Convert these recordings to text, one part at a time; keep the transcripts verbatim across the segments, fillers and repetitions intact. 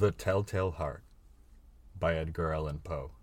The Telltale Heart by Edgar Allan Poe.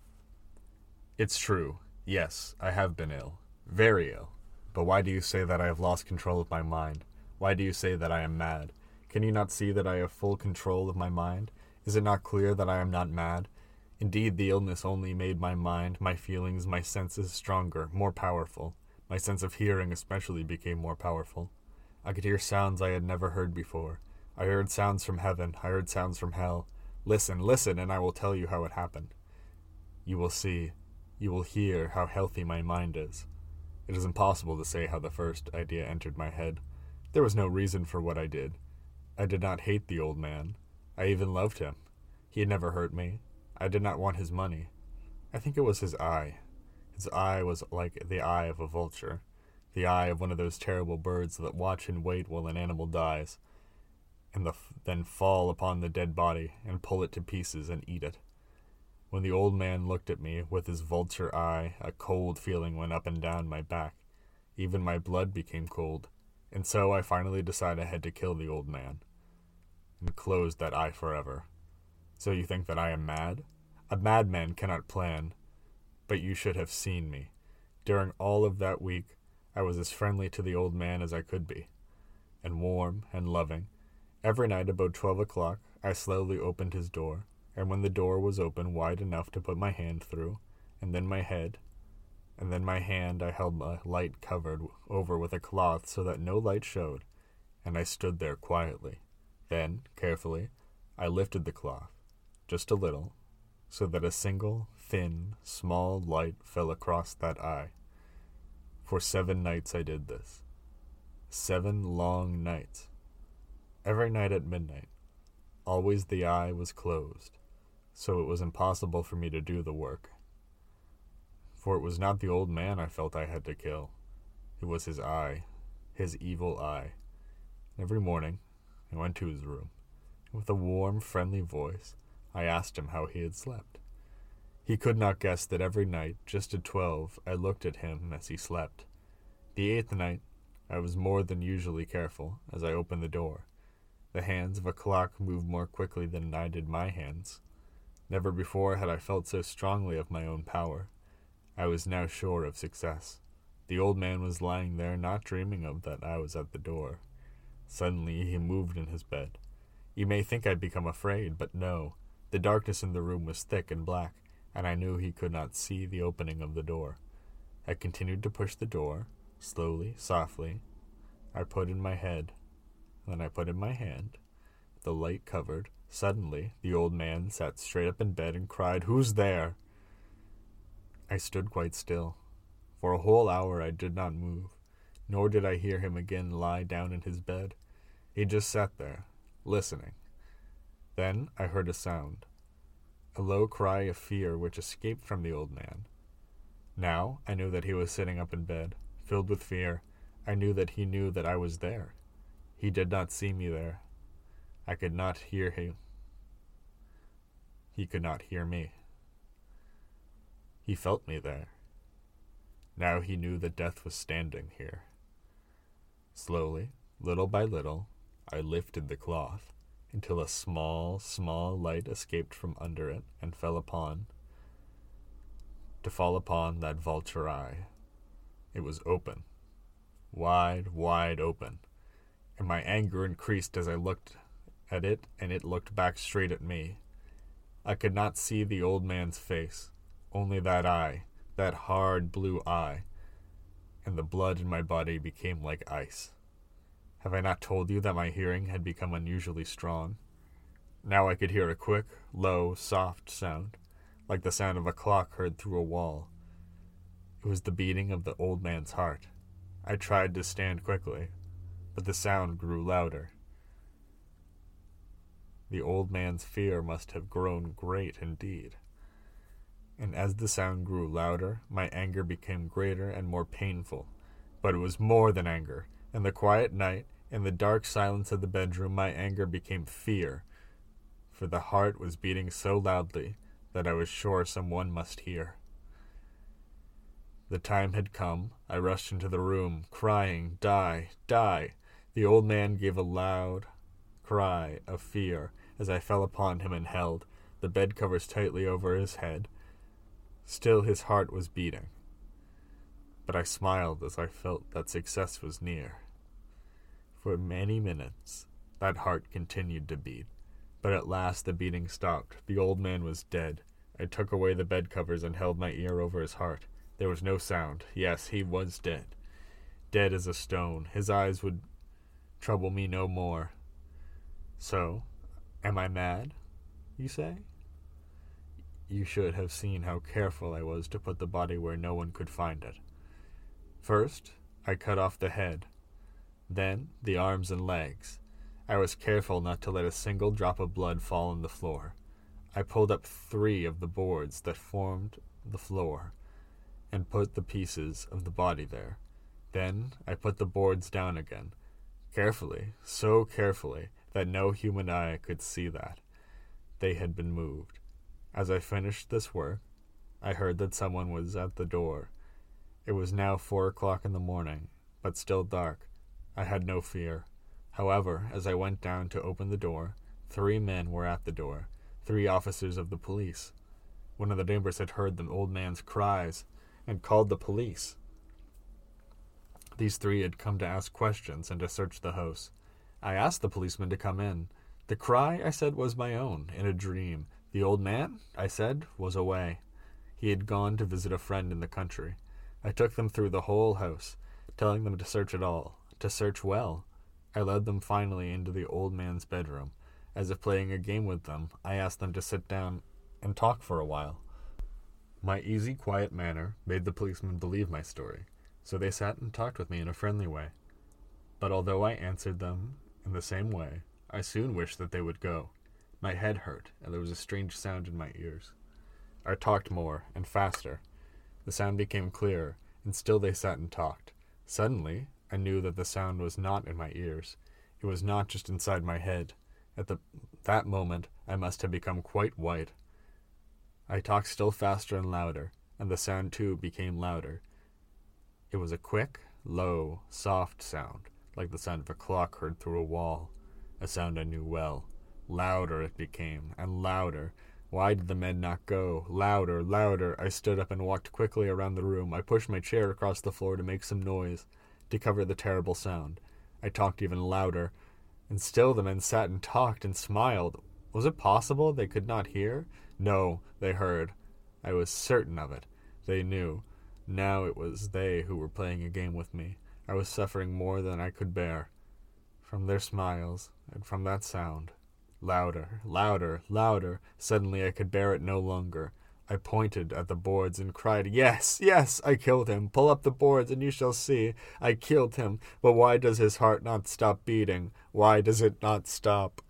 It's true. Yes, I have been ill. Very ill. But why do you say that I have lost control of my mind? Why do you say that I am mad? Can you not see that I have full control of my mind? Is it not clear that I am not mad? Indeed, the illness only made my mind, my feelings, my senses stronger, more powerful. My sense of hearing especially became more powerful. I could hear sounds I had never heard before. I heard sounds from heaven. I heard sounds from hell. Listen, listen, and I will tell you how it happened. You will see, you will hear how healthy my mind is. It is impossible to say how the first idea entered my head. There was no reason for what I did. I did not hate the old man. I even loved him. He had never hurt me. I did not want his money. I think it was his eye. His eye was like the eye of a vulture, the eye of one of those terrible birds that watch and wait while an animal dies, and the f- then fall upon the dead body and pull it to pieces and eat it. When the old man looked at me with his vulture eye, a cold feeling went up and down my back. Even my blood became cold, and so I finally decided I had to kill the old man and close that eye forever. So you think that I am mad? A madman cannot plan, but you should have seen me. During all of that week, I was as friendly to the old man as I could be, and warm and loving. Every night about twelve o'clock, I slowly opened his door, and when the door was open wide enough to put my hand through, and then my head, and then my hand I held my light covered over with a cloth so that no light showed, and I stood there quietly. Then, carefully, I lifted the cloth, just a little, so that a single, thin, small light fell across that eye. For seven nights I did this. Seven long nights. Every night at midnight. Always the eye was closed, so it was impossible for me to do the work. For it was not the old man I felt I had to kill. It was his eye, his evil eye. Every morning, I went to his room, and with a warm, friendly voice, I asked him how he had slept. He could not guess that every night, just at twelve, I looked at him as he slept. The eighth night, I was more than usually careful as I opened the door. The hands of a clock moved more quickly than I did my hands. Never before had I felt so strongly of my own power. I was now sure of success. The old man was lying there, not dreaming of that I was at the door. Suddenly he moved in his bed. You may think I'd become afraid, but no. The darkness in the room was thick and black, and I knew he could not see the opening of the door. I continued to push the door, slowly, softly. I put in my head. Then I put in my hand. The light covered. Suddenly, the old man sat straight up in bed and cried, "Who's there?" I stood quite still. For a whole hour I did not move, nor did I hear him again lie down in his bed. He just sat there, listening. Then I heard a sound, a low cry of fear which escaped from the old man. Now I knew that he was sitting up in bed, filled with fear. I knew that he knew that I was there. He did not see me there. I could not hear him. He could not hear me. He felt me there. Now he knew that death was standing here. Slowly, little by little, I lifted the cloth until a small, small light escaped from under it and fell upon, to fall upon that vulture eye. It was open, wide, wide open, and my anger increased as I looked at it, and it looked back straight at me. I could not see the old man's face, only that eye, that hard blue eye, and the blood in my body became like ice. Have I not told you that my hearing had become unusually strong? Now I could hear a quick, low, soft sound, like the sound of a clock heard through a wall. It was the beating of the old man's heart. I tried to stand quickly, but the sound grew louder. The old man's fear must have grown great indeed. And as the sound grew louder, my anger became greater and more painful. But it was more than anger. In the quiet night, in the dark silence of the bedroom, my anger became fear, for the heart was beating so loudly that I was sure someone must hear. The time had come. I rushed into the room, crying, "Die! Die!" The old man gave a loud cry of fear, as I fell upon him and held the bed covers tightly over his head. Still his heart was beating, but I smiled as I felt that success was near. For many minutes that heart continued to beat, but at last the beating stopped. The old man was dead. I took away the bed covers and held my ear over his heart. There was no sound. Yes, he was dead. Dead as a stone. His eyes would trouble me no more. So, am I mad, you say? You should have seen how careful I was to put the body where no one could find it. First, I cut off the head, then the arms and legs. I was careful not to let a single drop of blood fall on the floor. I pulled up three of the boards that formed the floor and put the pieces of the body there. Then I put the boards down again, carefully, so carefully that no human eye could see that they had been moved. As I finished this work, I heard that someone was at the door. It was now four o'clock in the morning, but still dark. I had no fear. However, as I went down to open the door, three men were at the door, three officers of the police. One of the neighbors had heard the old man's cries and called the police. These three had come to ask questions and to search the house. I asked the policeman to come in. The cry, I said, was my own, in a dream. The old man, I said, was away. He had gone to visit a friend in the country. I took them through the whole house, telling them to search it all, to search well. I led them finally into the old man's bedroom. As if playing a game with them, I asked them to sit down and talk for a while. My easy, quiet manner made the policemen believe my story, so they sat and talked with me in a friendly way. But although I answered them in the same way, I soon wished that they would go. My head hurt, and there was a strange sound in my ears. I talked more, and faster. The sound became clearer, and still they sat and talked. Suddenly, I knew that the sound was not in my ears. It was not just inside my head. At the, that moment, I must have become quite white. I talked still faster and louder, and the sound too became louder. It was a quick, low, soft sound, like the sound of a clock heard through a wall, a sound I knew well. Louder it became, and louder. Why did the men not go? Louder, louder. I stood up and walked quickly around the room. I pushed my chair across the floor to make some noise, to cover the terrible sound. I talked even louder, and still the men sat and talked and smiled. Was it possible they could not hear? No, they heard. I was certain of it. They knew. Now it was they who were playing a game with me. I was suffering more than I could bear. From their smiles, and from that sound. Louder, louder, louder. Suddenly I could bear it no longer. I pointed at the boards and cried, "Yes, yes, I killed him. Pull up the boards and you shall see. I killed him. But why does his heart not stop beating? Why does it not stop?"